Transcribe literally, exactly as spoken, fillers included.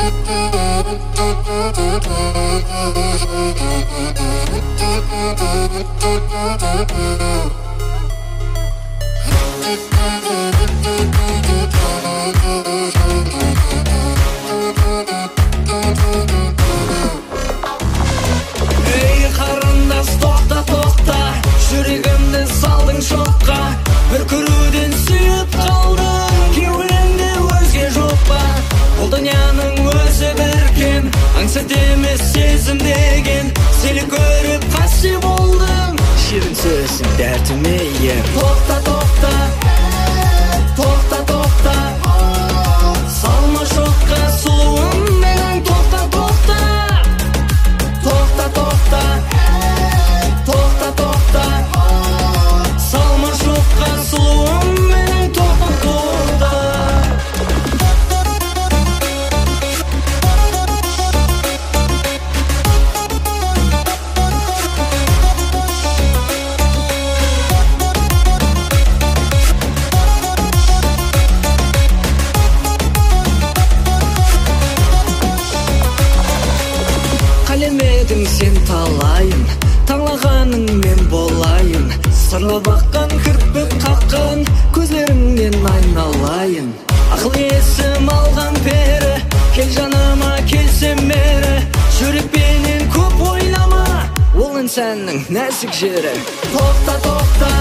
Ey қарындас, тоқта, тоқта, жүрегімді салдың шоққа. Бір көруден сүйіп қалдым, кеуіңде өзге жоқ па? Бұл дүнияның өзі біркем, аңсат емес сезім деген. Сені көріп қасси болдым, ширин сөзің дәртіме ем. Тоқта, тоқта, тоқта, тоқта, салма шоққа сұлуым менің. Тоқта, тоқта, тоқта, тоқта, тоқта, тоқта, салма шоққа сұлуым менің. Тоқта, тоқта. Қалемедің сен талайын, таңлағаның мен болайын. Сырлап аққан кірпік қаққан көзлеріңнен айналайын. Ақыл есім алған пері, кел жаныма келсем мері. Жүрекпенен көп ойлама, ол інсанның нәзік жері. Тоқта, тоқта,